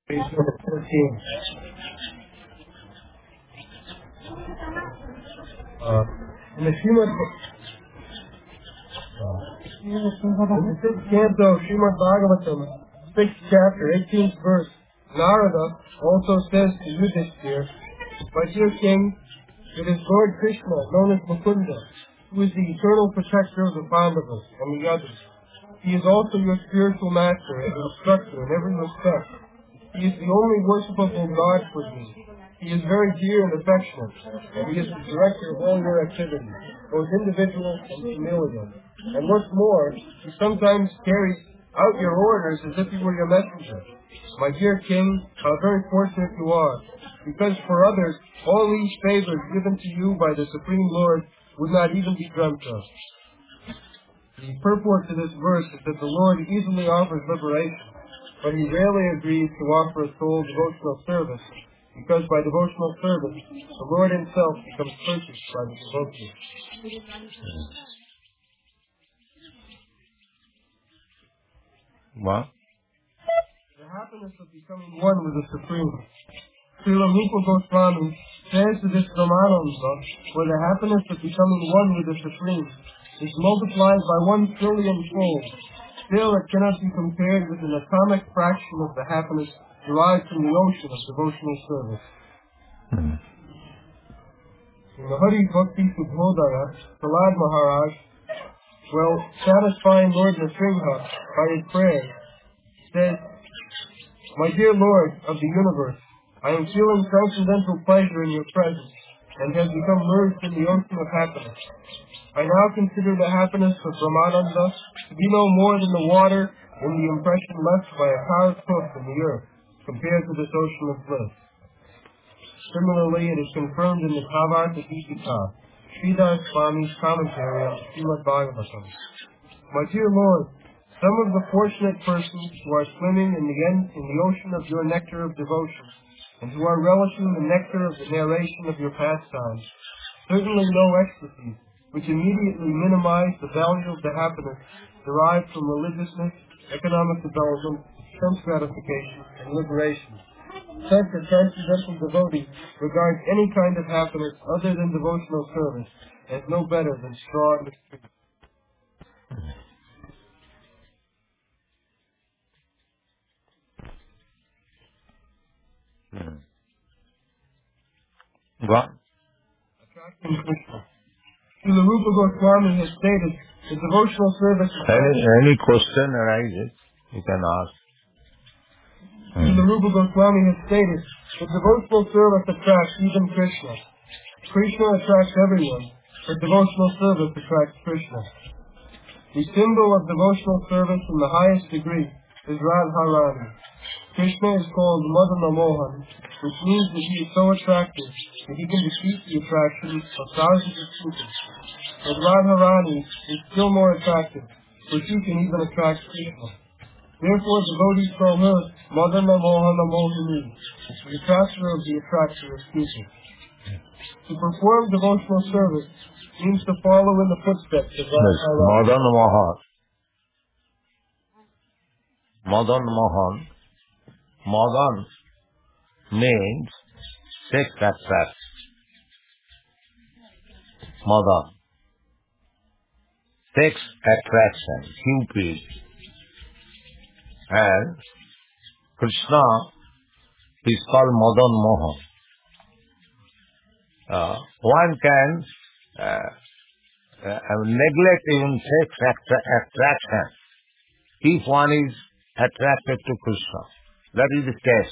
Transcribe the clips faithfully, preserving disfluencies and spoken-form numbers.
Page number fourteen. Uh, in the Srimad, uh, in the sixth canto of Srimad Bhagavatam, sixth chapter, eighteenth verse, Narada also says to Yudhishthira, "My dear king, it is Lord Krishna, known as Mukunda, who is the eternal protector of the Pandavas and the others. He is also your spiritual master and instructor in every respect. He is the only worshipable God for you. He is very dear and affectionate, and he is the director of all your activities, both individual and familial. And what's more, he sometimes carries out your orders as if he were your messenger. My dear king, how very fortunate you are, because for others, all these favors given to you by the Supreme Lord would not even be dreamt of." The purport to this verse is that the Lord easily offers liberation, but he rarely agrees to offer a soul devotional service, because by devotional service, the Lord himself becomes purchased by the devotee. What? The happiness of becoming one with the Supreme. Srila Rupa Goswami says to this Brahmananda, where the happiness of becoming one with the Supreme is multiplied by one trillion fold, still it cannot be compared with an atomic fraction of the happiness derived from the ocean of devotional service. Hmm. In the Hari Bhakti Subhodaya, Prahlad Maharaj, while satisfying Lord Nrsimha by his prayer, says, "My dear Lord of the universe, I am feeling transcendental pleasure in your presence, and have become merged in the ocean of happiness. I now consider the happiness of Brahmananda to be no more than the water in the impression left by a cow's hoof in the earth, compared to this ocean of bliss." Similarly, it is confirmed in the Bhagavad Gita, Sridhar Swami's commentary on the Srimad Bhagavatam. "My dear Lord, some of the fortunate persons who are swimming in the, end, in the ocean of your nectar of devotion, and who are relishing the nectar of the narration of your pastimes, certainly know ecstasies, which immediately minimize the value of the happiness derived from religiousness, economic development, sense gratification, and liberation. Such a transcendental devotee regards any kind of happiness other than devotional service as no better than straw in the street." Hmm. What? Attracting Krishna. Srila Rupa Goswami has stated that devotional service is Any, any question arises, you can ask. Hmm. Srila Rupa Goswami has stated that devotional service attracts even Krishna. Krishna attracts everyone, but devotional service attracts Krishna. The symbol of devotional service in the highest degree is Radharani. Krishna is called Madana Mohan, which means that he is so attractive that he can defeat the attraction of thousands of people. But Radharani is still more attractive, for she can even attract Krishna. Therefore, devotees call her Madana Mohana Mohini, the attractor of the attractor of people. To perform devotional service means to follow in the footsteps of Radharani. Madan Mohan. Madan Mohan. Madan means sex attract. Madan. Sex attraction, Cupid. And Krishna is called Madan Mohan. Uh, one can uh, uh, neglect even sex attra- attraction if one is attracted to Krishna. That is the test.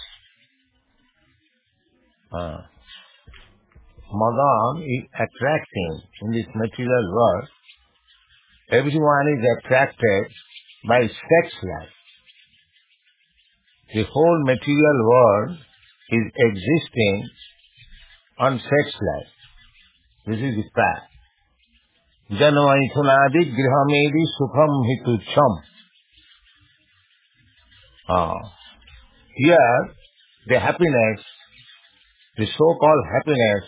Uh, Madan is attracting in this material world. Everyone is attracted by sex life. The whole material world is existing on sex life. This is the fact. Janamaithunadi grihamedi sukham hitucham. Ah. Here, the happiness, the so-called happiness,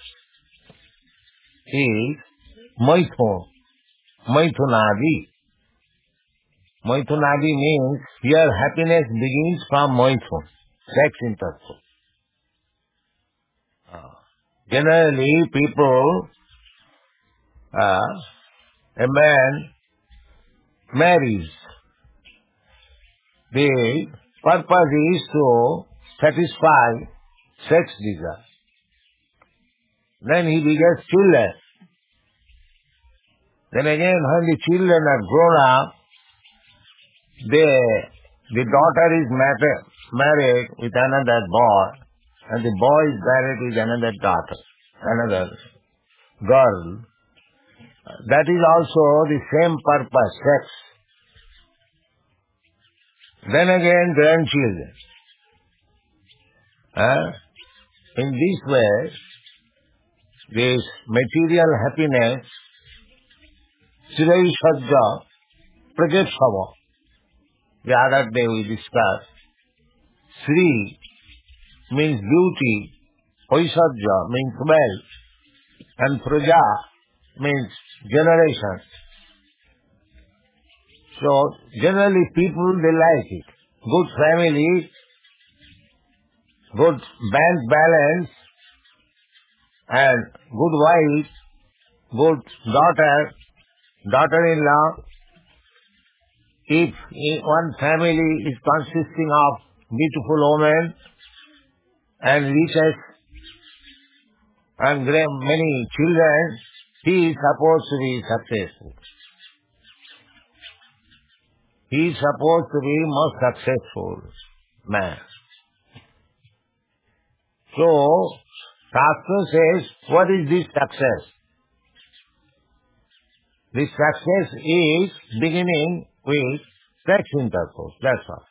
is maithun, maithunadi. Maithunadi means here happiness begins from maithun. sex intercourse. Uh, generally, people, uh, a man marries. The purpose is to satisfy sex desire. Then he begets children. Then again, when the children are grown up, they, the daughter is married, married with another boy, and the boy is married with another daughter, another girl. That is also the same purpose, sex. Then again, grandchildren. Uh, in this way, this material happiness, Sri Sajja Prajatsava. The other day we discussed. Sri means beauty, Vaisajja means wealth, and Praja means generation. So generally people, they like it. Good family, good bank balance, and good wife, good daughter, daughter-in-law. If one family is consisting of beautiful women and riches and many children, he is supposed to be successful. He is supposed to be most successful man. So, Shastra says, what is this success? This success is beginning with sex intercourse, that's all.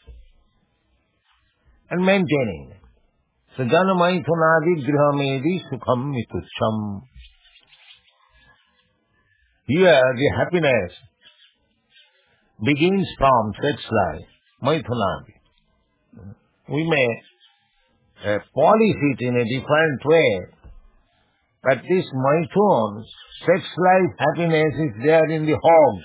And maintaining it. So, janamaithunadi grihamedi sukham mitucham. Here, the happiness begins from sex life, maithunadi. We may uh, polish it in a different way, but this maithun, sex life happiness is there in the hogs.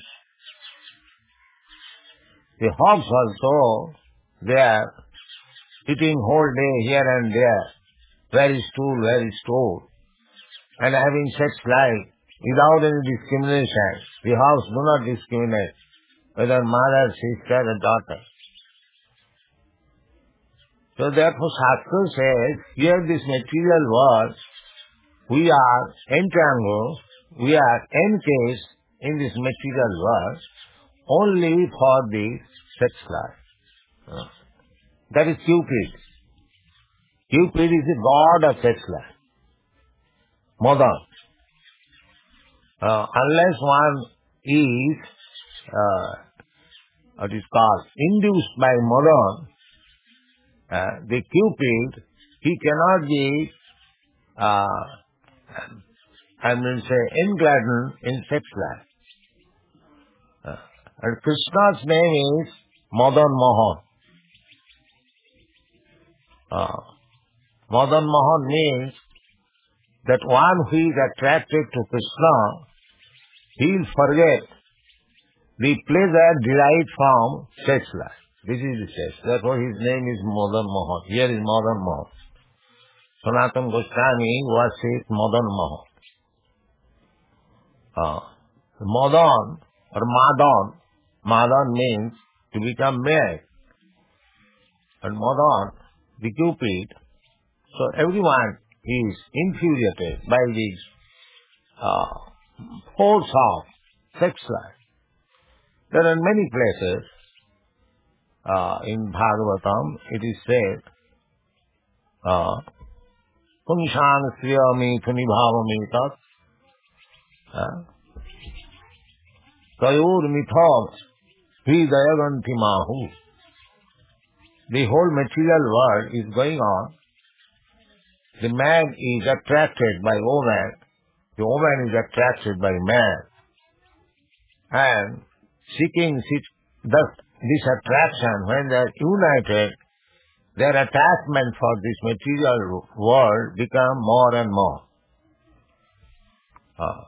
The hogs also, they are eating whole day here and there, very stool, very stool, and having sex life without any discrimination. The hogs do not discriminate whether mother, sister, or daughter. So therefore Shastra says, here this material world, we are entangled, we are encased in this material world only for the sex life. That is Cupid. Cupid is the god of sex life. Madan. Uh, unless one is, uh, what is called, induced by Madan, uh, the Cupid, he cannot be, uh, I mean say, engladden in sex life. Uh, and Krishna's name is Madan Mohan. Uh, Madan Mohan means that one who is attracted to Krishna, he will forget the pleasure derived from sex life. This is the sex. Therefore his name is Madan Mohan. Here is Madan Mohan. Sanatana Goswami worshipped Madan Mohan. Uh, Madan or Madan, Madan means to become married. And Madan, the Cupid, so everyone is infuriated by this uh, force of sex life. There are many places uh, in Bhagavatam, it is said, uh, Punshan Sriyami Tunibhavami Tat Kayur Mitham Hridayaganti Mahu. The whole material world is going on. The man is attracted by woman. The woman is attracted by man. And seeking thus this attraction, when they are united, their attachment for this material world become more and more. Uh,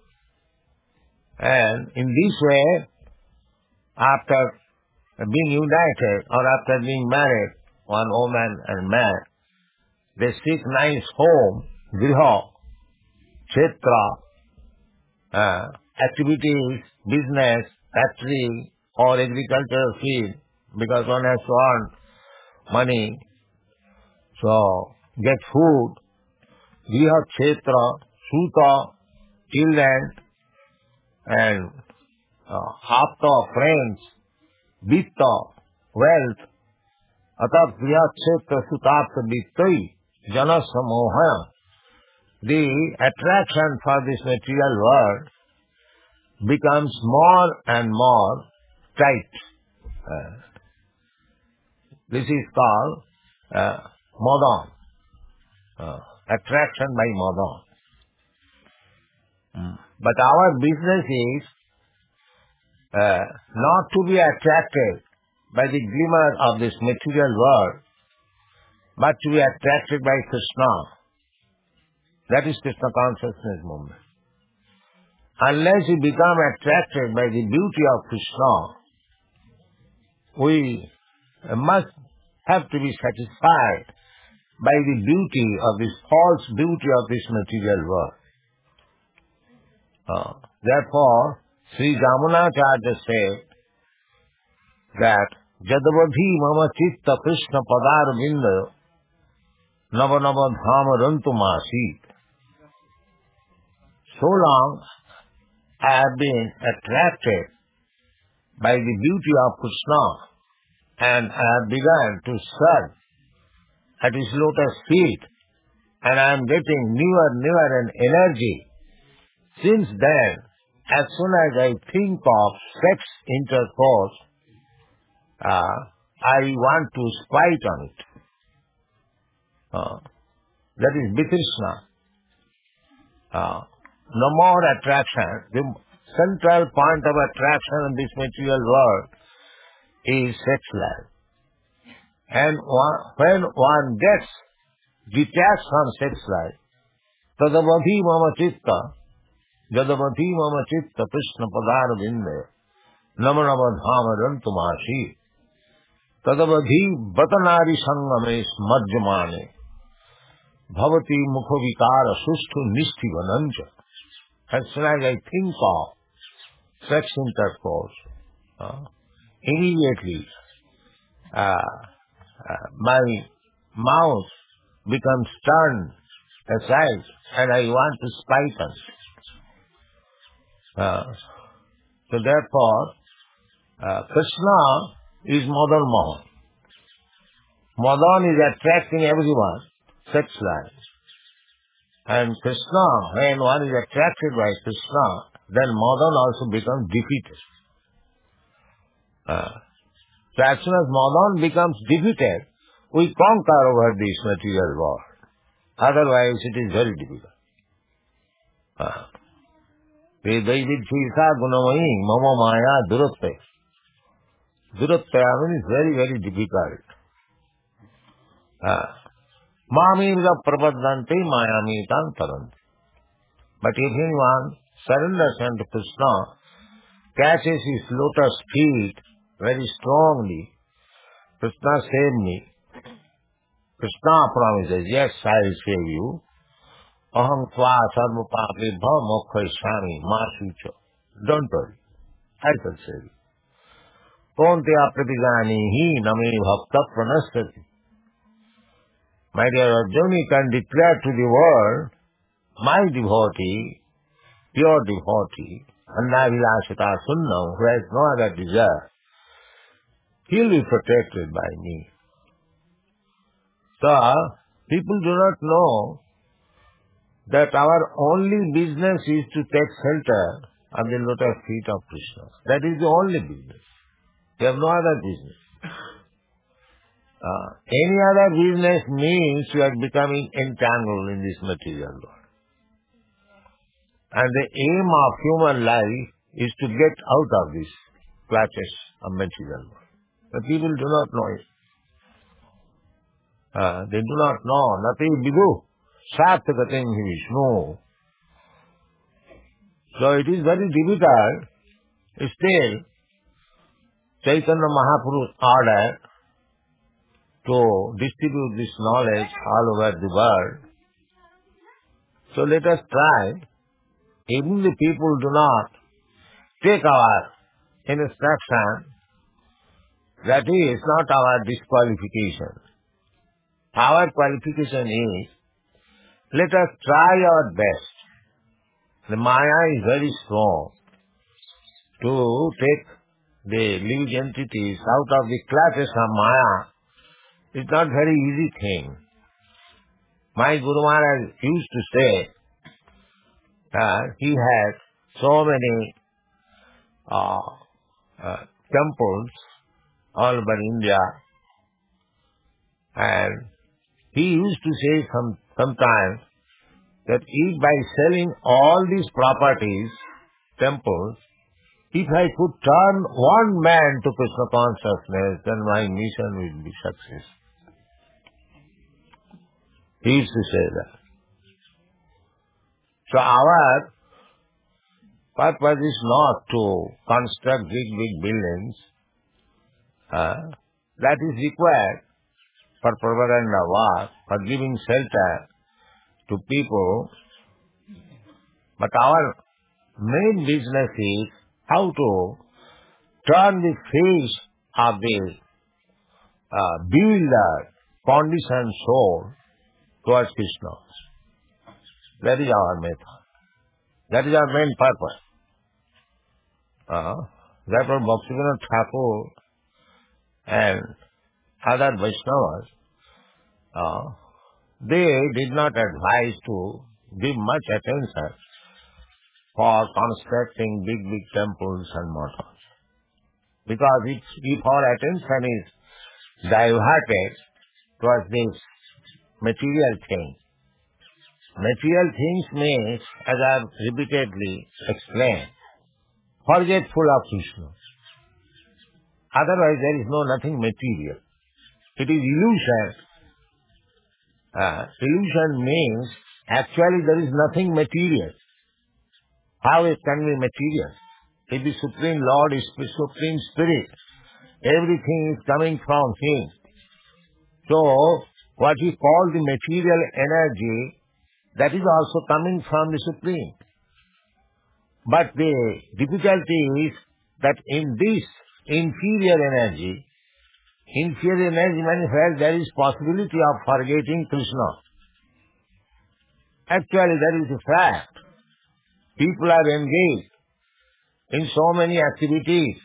and in this way, after being united or after being married, one woman and man, they seek nice home, griha, kshetra, uh, activities, business, factory, or agricultural field, because one has to earn money, so get food, griha, kshetra, suta, children, and uh, apta, friends, vitta, wealth, atat griha, kshetra, sutartha, vittai, jana samoha. The attraction for this material world becomes more and more tight. Uh, this is called uh, madan, uh, attraction by madan. Mm. But our business is uh, not to be attracted by the glimmer of this material world, but to be attracted by Krishna. That is Krishna consciousness movement. Unless we become attracted by the beauty of Krishna, we must have to be satisfied by the beauty of this false beauty of this material world. Uh, therefore, Sri Jamunacharya said that Jadavadhi mama chitta Krishna padar binda nava nava dhama rantumasi. So long I have been attracted by the beauty of Krishna, and I have begun to serve at his lotus feet, and I am getting newer, newer in energy. Since then, as soon as I think of sex intercourse, uh, I want to spite on it. Uh, that is Vitrishna. Uh, no more attraction. The central point of attraction in this material world is sex life. And one, when one gets detached from sex life, tadavadhi mama chitta, jadavadhi mama chitta Krishna padar binde, namanava dhama rantumasi, tadavadhi batanari sangame smajjamane, bhavati mukha vikara sustu nishti vananja. As soon as I think of sex intercourse, uh, immediately uh, uh, my mouth becomes turned aside and I want to spite on it. Uh, so therefore, uh, Krishna is Madan Mohan. Madan is attracting everyone, sex life. And Krishna, when one is attracted by Krishna, then Madan also becomes defeated. Uh, so as soon as Madan becomes defeated, we conquer over this material world. Otherwise it is very difficult. Uh, Vedaividhisa gunamayi mama maya duratte. Duratte, I mean, is very, very difficult. Uh, Mamira prapadante mayamitan taranti. But if anyone surrenders unto Krishna, catches his lotus feet very strongly, Krishna save me. Krishna promises, yes, I will save you. Aham tva sarva pape bha mokkha ishami ma sucha. Don't worry, I shall save you. Konteya pratigani hi name bhakta pranasthati. My dear Arjuna, you can declare to the world, my devotee, pure devotee, Annavilashita Sunnam, who has no other desire, he will be protected by me. So, people do not know that our only business is to take shelter of the lotus feet of Krishna. That is the only business. We have no other business. Uh, any other business means you are becoming entangled in this material world. And the aim of human life is to get out of this clutches of material world. But people do not know it. Uh, they do not know. Nati bidu sarthakatim hi Vishnu. So it is very difficult. Still, Chaitanya Mahaprabhu ordered to distribute this knowledge all over the world. So let us try. Even the people do not take our instruction, that is not our disqualification. Our qualification is, let us try our best. The Maya is very strong. To take the living entities out of the clutches of Maya is not very easy thing. My Guru Maharaj used to say that he had so many uh, uh, temples all over India, and he used to say some sometimes that if by selling all these properties, temples, if I could turn one man to Krishna consciousness, then my mission will be success. He used to say that. So our purpose is not to construct big, big buildings. Uh, that is required for propaganda work, for giving shelter to people. But our main business is how to turn the face of the uh, bewildered, conditioned soul towards Krishna. That is our method. That is our main purpose. Uh, therefore, Bhaktivinoda Thakur and other Vaishnavas, uh, they did not advise to give much attention for constructing big, big temples and mosques. Because if, if our attention is diverted towards this material thing, material things means, as I have repeatedly explained, forgetful of Krishna. Otherwise there is no nothing material. It is illusion. Uh, illusion means actually there is nothing material. How it can be material? If the Supreme Lord is the Supreme Spirit, everything is coming from Him. So, what we call the material energy, that is also coming from the Supreme. But the difficulty is that in this inferior energy, inferior energy manifests, there is possibility of forgetting Krishna. Actually, that is a fact. People are engaged in so many activities.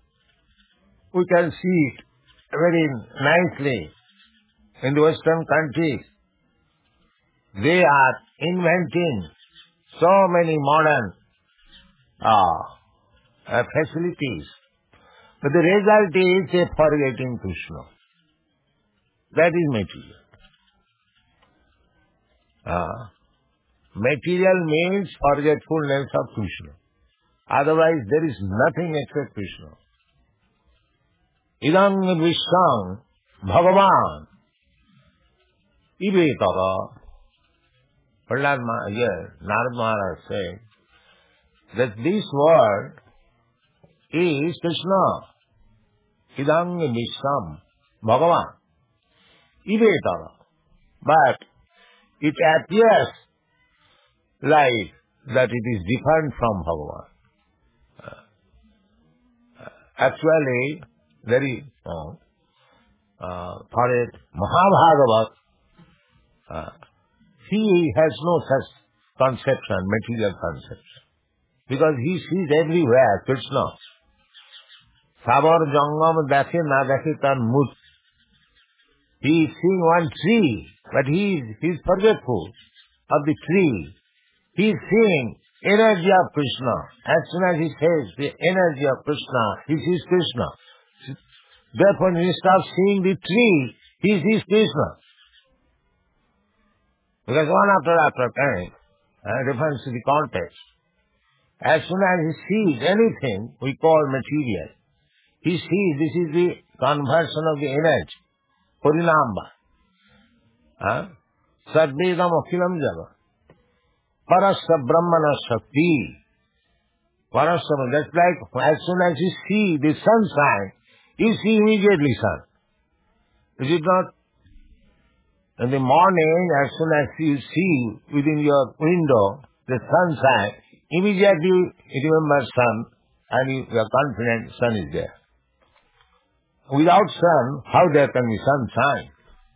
We can see it very nicely in the Western countries. They are inventing so many modern uh, uh, facilities. But the result is they forgetting Krishna. That is material. Uh, material means forgetfulness of Krishna. Otherwise there is nothing except Krishna. Idang Vishwam Bhagavan Ivetara. Prahlad Maharaj, yes, Narad Maharaj said that this word is Krishna. Idang Vishwam Bhagavan Ivetara. But it appears like that it is different from Bhagavan. Actually, very uh, uh, for a Mahabhagavat, uh, he has no such conception, material conception, because he sees everywhere Krishna. Sabar Jangam Dakhe na dakhe tan mut. He is seeing one tree, but he is, he is forgetful of the tree. He is seeing energy of Krishna. As soon as he says the energy of Krishna, he sees Krishna. Therefore, instead of seeing the tree, he sees Krishna. Because one after after time, uh, refers to the context. As soon as he sees anything we call material, he sees this is the conversion of the energy, Purinamba. Uh, Sadvedam Akhilam Java. Parasya Brahmana Shakti. Parasya, that's like as soon as you see the sunshine, you see immediately sun. Is it not? In the morning, as soon as you see within your window the sunshine, immediately you remember sun and you are confident sun is there. Without sun, how there can be sunshine?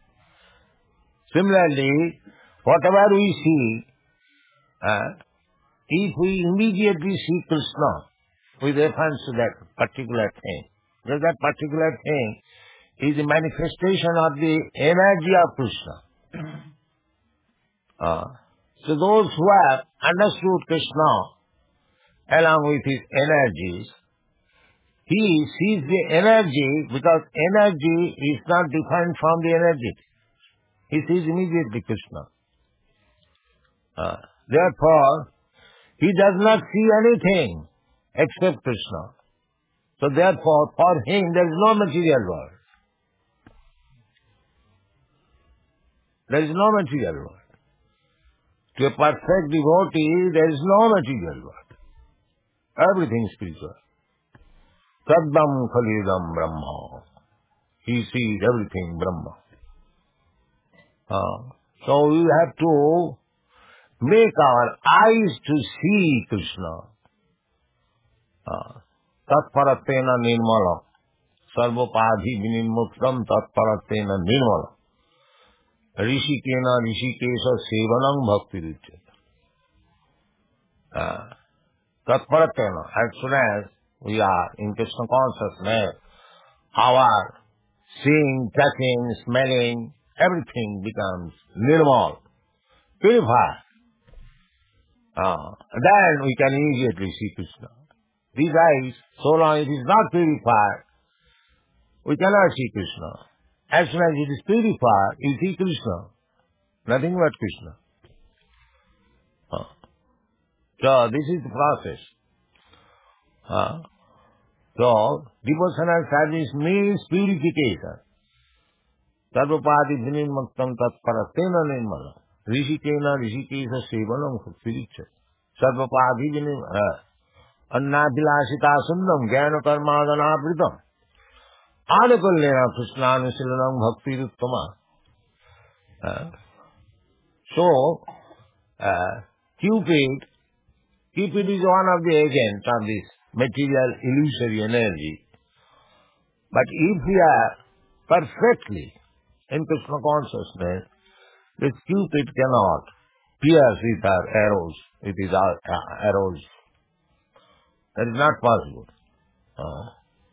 Similarly, whatever we see, uh, if we immediately see Krishna with reference to that particular thing, because that particular thing is a manifestation of the energy of Krishna. Uh, so those who have understood Krishna along with his energies, he sees the energy because energy is not defined from the energy. He sees immediately Krishna. Uh, therefore, he does not see anything except Krishna. So therefore, for him there is no material world. There is no material world. To a perfect devotee, there is no material world. Everything is spiritual. Saddam Khalidam Brahma. He sees everything Brahma. Uh, so we have to make our eyes to see Krishna. Tatparatena nirmala. Sarvapadhi vinimuktam tatparatena nirmala. Rishikena rishikesa sevanam bhakti ruchyate. Tatparatena, as soon as we are in Krishna consciousness, our seeing, touching, smelling, everything becomes nirmal, purified. Uh, then we can immediately see Krishna. These eyes, so long it is not purified, we cannot see Krishna. As soon as it is purified, you see Krishna. Nothing but Krishna. Uh, so this is the process. Uh, so devotional service means purification. Sarvapadi vinimuktam tatparatena nirmala. Rishikena rishikesa sevanam bhakti. Sarvapadi vinim annabhilasita sundam jnana karmadana vritam. Anakullena krishnanushilanam bhakti ruttama. So, uh, Cupid, Cupid is one of the agents of this material illusory energy. But if we are perfectly in Krishna consciousness, this Cupid cannot pierce with her arrows, with his uh, arrows. That is not possible. Uh,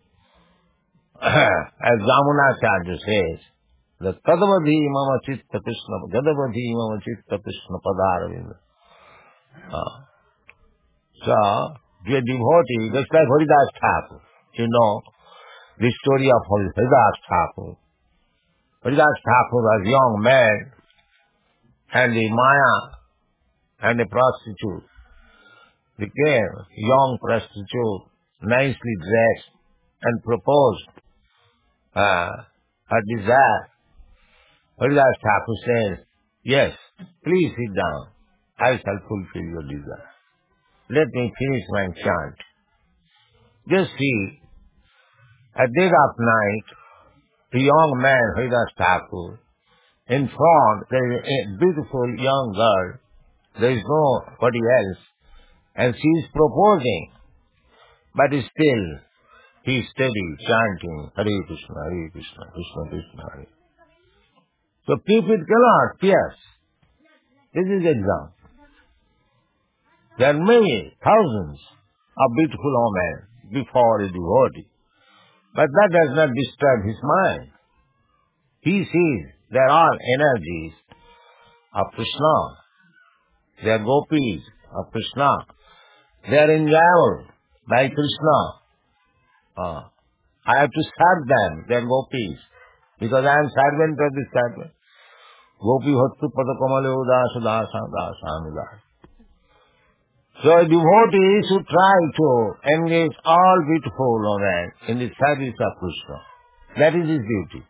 as Jamunacharya says, the Tadavadhi mama chitta Krishna, Gadavadhi mama chitta Krishna padaravinda. Uh, so, to a devotee, just like Haridas Thakur, you know, the story of Haridas Thakur. Haridas Thakur was a young man, and the Maya and a prostitute became a young prostitute, nicely dressed, and proposed uh, her desire. Haridas Thakur says, yes, please sit down. I shall fulfill your desire. Let me finish my chant. Just see, at dead of night, the young man, Haridas Thakur, in front there is a beautiful young girl. There is nobody else. And she is proposing. But still, he is steady, chanting, Hare Krishna, Hare Krishna, Krishna Krishna, Hare. So Cupid cannot pierce. This is example. There are many, thousands of beautiful women before a devotee. But that does not disturb his mind. He sees they are all energies of Krishna. They are gopis of Krishna. They are enjoyable by Krishna. Uh, I have to serve them. They are gopis. Because I am servant of this servant. Gopi Bhattu Padakamale Udasa Dasa Dasa Anudasa. So a devotee should try to engage all beautiful women in the service of Krishna. That is his duty.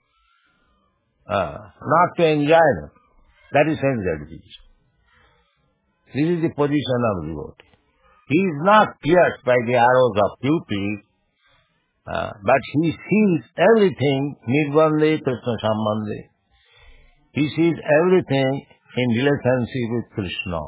Uh, not to enjoy them. That is sense gratification. This is the position of the devotee. He is not pierced by the arrows of Cupid, uh, but he sees everything Nirbande Krishna Sambandhe. He sees everything in relationship with Krishna.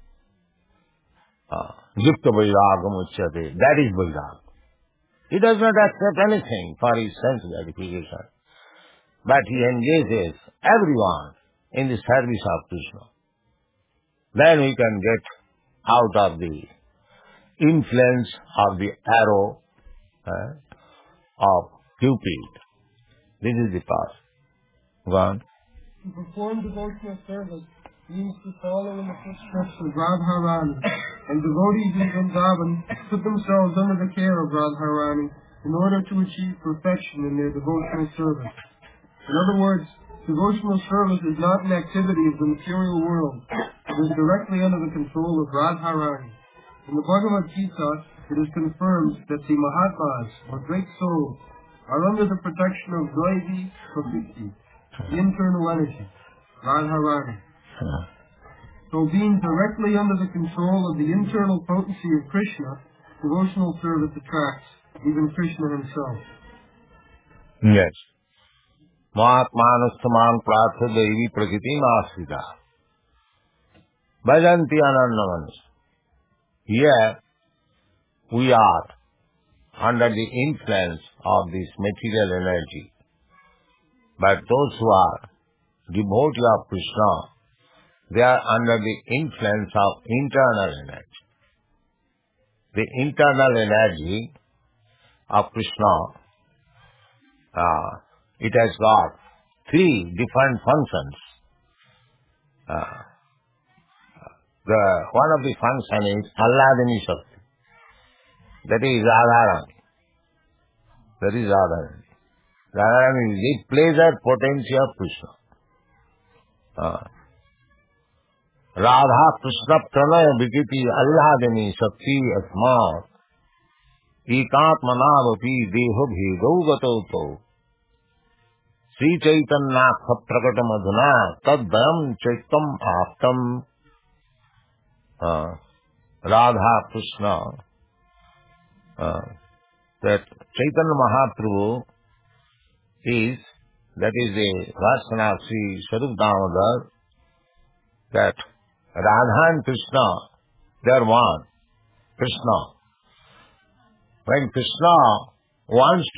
Yukta vairagam uchyate. That is vairagam. He does not accept anything for his sense gratification. But he engages everyone in the service of Krishna. Then we can get out of the influence of the arrow uh, of Cupid. This is the path. Go on. To perform devotional service means to follow in the footsteps of Radharani, and devotees in Vrindavan put themselves under the care of Radharani in order to achieve perfection in their devotional service. In other words, devotional service is not an activity of the material world. It is directly under the control of Radharani. In the Bhagavad Gita, it is confirmed that the Mahatmas, or great souls, are under the protection of Daivi Prakriti, the internal energy, Radharani. So being directly under the control of the internal potency of Krishna, devotional service attracts even Krishna himself. Yes. Mahatmanasthaman pratha devi prakriti asrita. Bhajanti anandamanas. Here we are under the influence of this material energy. But those who are devotees of Krishna, they are under the influence of internal energy. The internal energy of Krishna, uh, it has got three different functions. Uh, the one of the functions is Alladini Shakti. That is Radharani. That is Radharani. Radharani is the pleasure potency of Krishna. Uh, Radha Krishna Pranaya Vikiti Alladini Shakti Asmat Ekatmanavapi Deho Bhedo Gato Sri Chaitanya Prakatam Adhuna Tadvayam Chaitam Aptam uh, Radha Krishna uh, that Chaitanya Mahaprabhu is, that is the Vasana of Sri Swarup Damodar, that Radha and Krishna, they are one. Krishna. When Krishna wants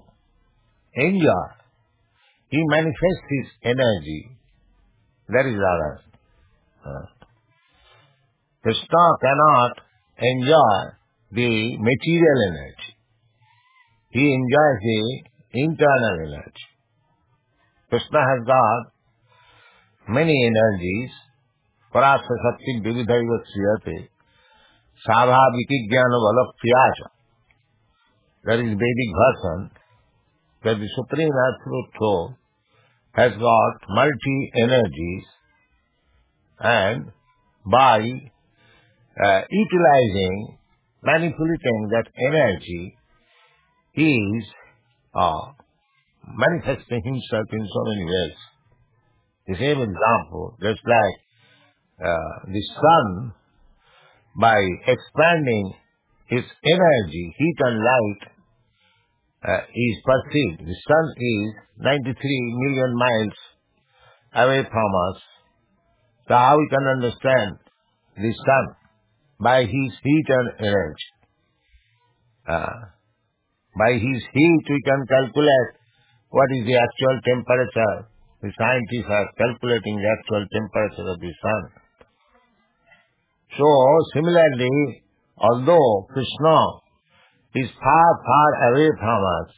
to enjoy, he manifests his energy. That is Radha. Uh, Krishna cannot enjoy the material energy. He enjoys the internal energy. Krishna has got many energies. Parasa Sakti Vividhaiva Sriyate Sadhaviki Jnana Valapyasha. That is Vedic version that the Supreme Absolute Soul has got multi-energies, and by uh, utilizing, manipulating that energy, he is uh, manifesting himself in so many ways. The same example, just like uh, the sun, by expanding its energy, heat and light, uh, is perceived. The sun is ninety-three million miles away from us. So how we can understand the sun? By his heat and energy. Uh, by his heat we can calculate what is the actual temperature. The scientists are calculating the actual temperature of the sun. So, similarly, although Krishna is far, far away from us,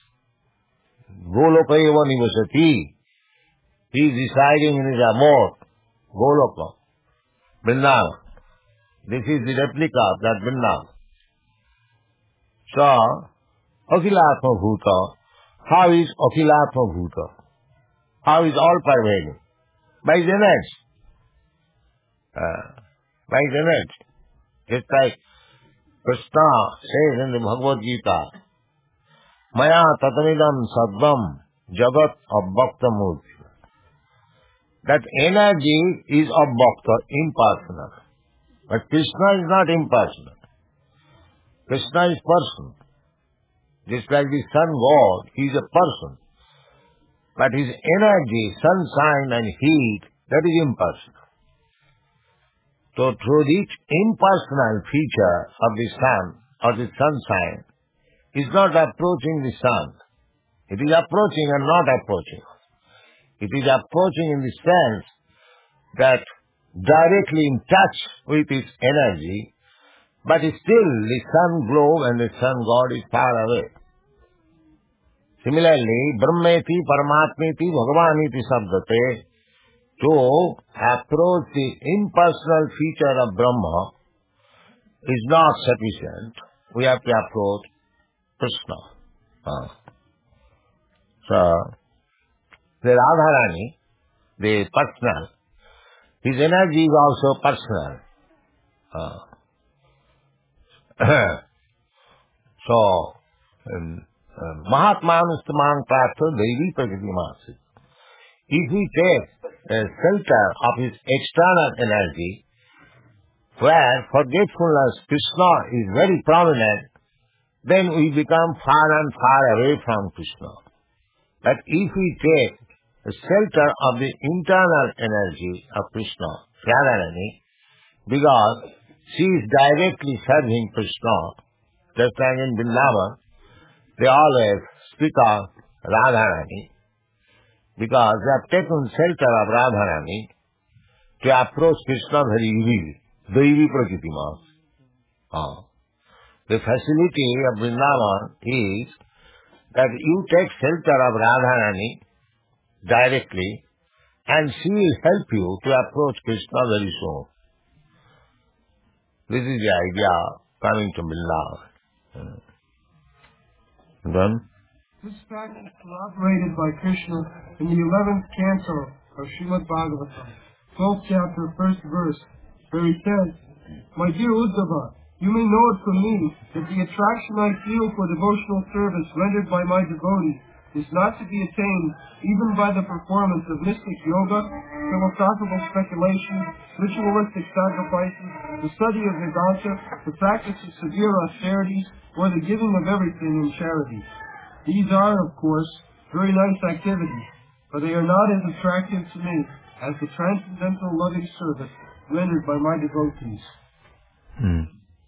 Goloka eva nivasati, he is residing in his abode, Goloka, Vrindavan. This is the replica of that Vrindavan. So, Akhilatma Bhuta, how is Akhilatma Bhuta? How is all pervading? By his energy. Uh, by his energy. Just like Krishna says in the Bhagavad Gita, Maya tatamidam sadvam jagat abbakta murti. That energy is abbakta, impersonal. But Krishna is not impersonal. Krishna is person. Just like the sun God, he is a person. But his energy, sunshine and heat, that is impersonal. So through each impersonal feature of the sun or the sunshine is not approaching the sun. It is approaching and not approaching. It is approaching in the sense that directly in touch with its energy, but still the sun globe and the sun god is far away. Similarly, Brahmeti, Paramatmeti, Bhagavaniti Sabdate, to approach the impersonal feature of Brahma is not sufficient. We have to approach Krishna. Uh. So, the Radharani, the personal, his energy is also personal. Uh. so, um, Mahatmanustamang Pratha Devi Prakriti. If we take a shelter of his external energy, where forgetfulness, Krishna, is very prominent, then we become far and far away from Krishna. But if we take the shelter of the internal energy of Krishna, Radharani, because she is directly serving Krishna, just like in Vrindavan, they always speak of Radharani, because they have taken shelter of Radharani to approach Krishna very easily. Devi Prakriti Mas. Ah. The facility of Vrindavan is that you take shelter of Radharani directly and she will help you to approach Krishna very soon. This is the idea coming to Vrindavan. Then? This fact is corroborated by Krishna in the eleventh canto of Srimad Bhagavatam, twelfth chapter, first verse, where he says, "My dear Uddhava, you may know it from me that the attraction I feel for devotional service rendered by my devotees is not to be attained even by the performance of mystic yoga, philosophical speculations, ritualistic sacrifices, the study of Vedanta, the practice of severe austerities, or the giving of everything in charity. These are, of course, very nice activities, but they are not as attractive to me as the transcendental loving service rendered by my devotees." Hmm.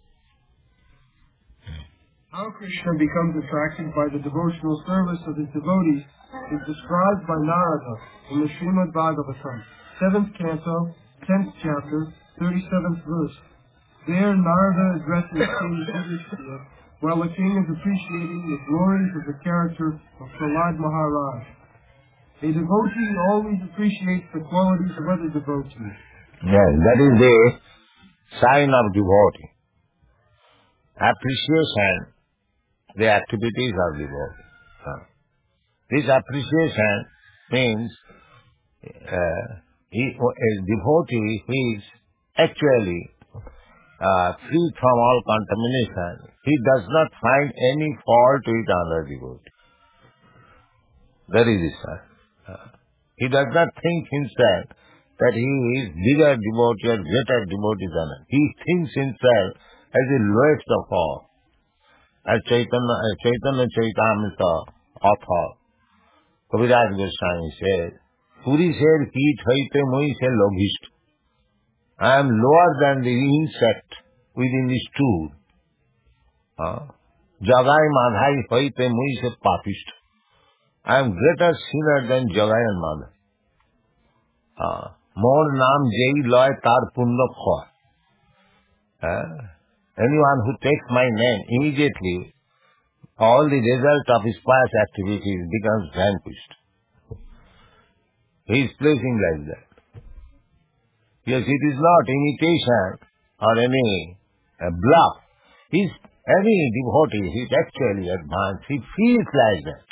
How Krishna becomes attracted by the devotional service of his devotees is described by Narada in the Srimad Bhagavatam, seventh canto, tenth chapter, thirty-seventh verse. There Narada addresses King Yudhishthira while the king is appreciating the glories of the character of Prahlad Maharaj. A devotee always appreciates the qualities of other devotees. Yes, that is the sign of devotee. Appreciation, the activities of devotee. This appreciation means uh, he, a devotee who is actually uh, free from all contamination. He does not find any fault with another devotee. That is it, sir. Uh, he does not think himself that he is bigger devotee or greater devotee than him. He thinks himself as the lowest of all. As Chaitanya, as Chaitanya Chaitamrita author, Kaviraj Goswami says, Puri said, Ki thaite moi se lobhist. I am lower than the insect within the stool. Jagai madhai haite moi se papist. I am greater sinner than Jagai and Madhai. More naam jai loy tar punna khoy. Anyone who takes my name, immediately all the result of his past activities becomes vanquished. He is placing like that. Yes, it is not imitation or any uh, bluff. He is, any devotee, he is actually advanced. He feels like that.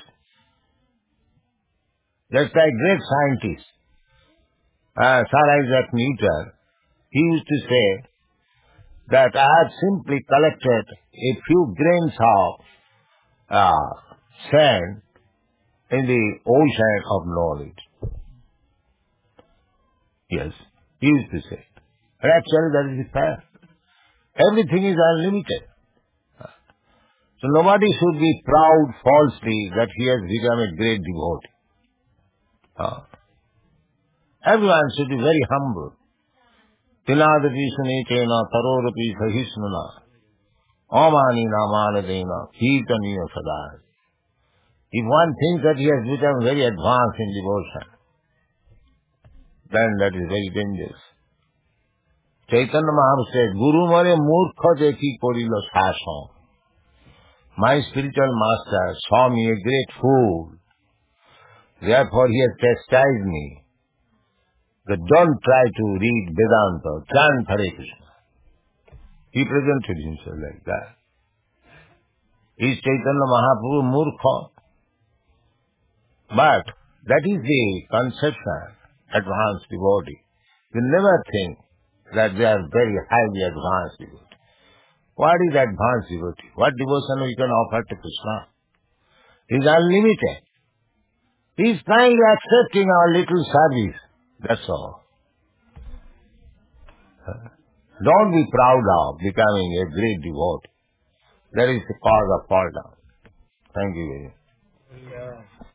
Just like great scientists. Uh, Sir Isaac Newton, he used to say that I have simply collected a few grains of uh, sand in the ocean of knowledge. Yes, he used to say. But actually that is the fact. Everything is unlimited. So nobody should be proud falsely that he has become a great devotee. Uh, everyone should be very humble. Tiladapi sunetena tarorapi sahisnuna amanina manadena kirtaniya sadai. If one thinks that he has become very advanced in devotion, then that is very dangerous. Chaitanya Mahaprabhu said, Guru mare murkha dekhi korilo sasam. My spiritual master saw me a great fool. Therefore he has chastised me. That don't try to read Vedanta, chant Hare Krishna. He presented himself like that. Is Chaitanya Mahaprabhu murkha? But that is the conception, advanced devotee. You never think that they are very highly advanced devotee. What is advanced devotee? What devotion we can offer to Krishna? He is unlimited. He is kindly accepting our little service. That's all. Don't be proud of becoming a great devotee. That is the cause of fall down. Thank you very much. Yeah.